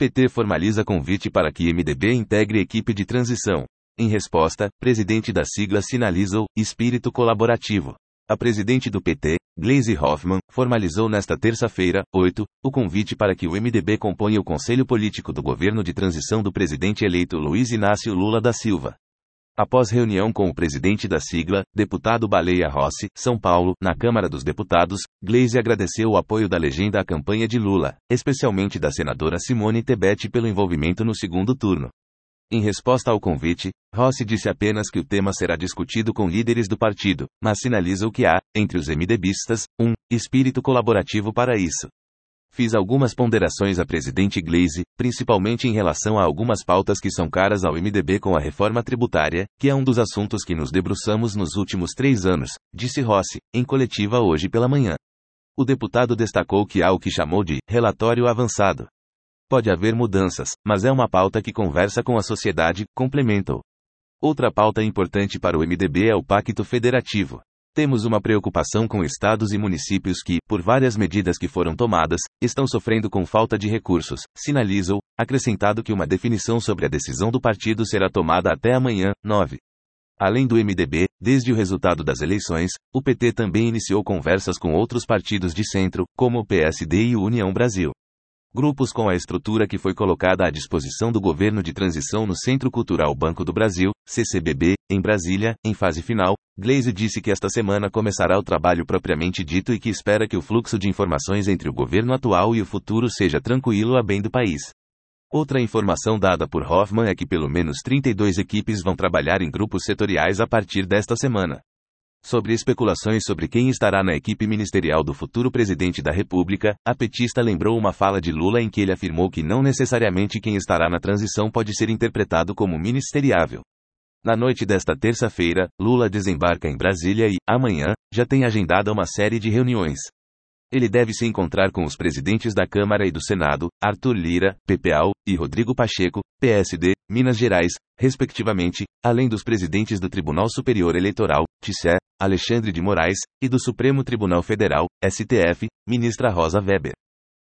PT formaliza convite para que MDB integre equipe de transição. Em resposta, presidente da sigla sinalizou espírito colaborativo. A presidente do PT, Gleisi Hoffmann, formalizou nesta terça-feira, 8, o convite para que o MDB componha o Conselho Político do governo de transição do presidente eleito Luiz Inácio Lula da Silva. Após reunião com o presidente da sigla, deputado Baleia Rossi, São Paulo, na Câmara dos Deputados, Gleisi agradeceu o apoio da legenda à campanha de Lula, especialmente da senadora Simone Tebet pelo envolvimento no segundo turno. Em resposta ao convite, Rossi disse apenas que o tema será discutido com líderes do partido, mas sinalizou que há, entre os MDBistas, um espírito colaborativo para isso. Fiz algumas ponderações à presidente Gleisi, principalmente em relação a algumas pautas que são caras ao MDB com a reforma tributária, que é um dos assuntos que nos debruçamos nos últimos 3 anos, disse Rossi, em coletiva hoje pela manhã. O deputado destacou que há o que chamou de relatório avançado. Pode haver mudanças, mas é uma pauta que conversa com a sociedade, complementou. Outra pauta importante para o MDB é o Pacto Federativo. Temos uma preocupação com estados e municípios que, por várias medidas que foram tomadas, estão sofrendo com falta de recursos, sinalizou, acrescentado que uma definição sobre a decisão do partido será tomada até amanhã, 9. Além do MDB, desde o resultado das eleições, o PT também iniciou conversas com outros partidos de centro, como o PSD e o União Brasil. Grupos com a estrutura que foi colocada à disposição do governo de transição no Centro Cultural Banco do Brasil, CCBB, em Brasília, em fase final, Gleisi disse que esta semana começará o trabalho propriamente dito e que espera que o fluxo de informações entre o governo atual e o futuro seja tranquilo a bem do país. Outra informação dada por Hoffmann é que pelo menos 32 equipes vão trabalhar em grupos setoriais a partir desta semana. Sobre especulações sobre quem estará na equipe ministerial do futuro presidente da República, a petista lembrou uma fala de Lula em que ele afirmou que não necessariamente quem estará na transição pode ser interpretado como ministeriável. Na noite desta terça-feira, Lula desembarca em Brasília e, amanhã, já tem agendada uma série de reuniões. Ele deve se encontrar com os presidentes da Câmara e do Senado, Arthur Lira, PPAL, e Rodrigo Pacheco, PSD, Minas Gerais, respectivamente, além dos presidentes do Tribunal Superior Eleitoral, TSE, Alexandre de Moraes, e do Supremo Tribunal Federal, STF, ministra Rosa Weber.